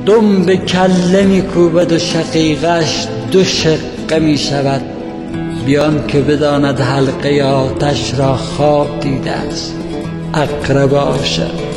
دم کله میکوبد و شقیقش دو شقه میشود، بیان که بداند حلقه آتش را خواب دیده است عقرب عاشق.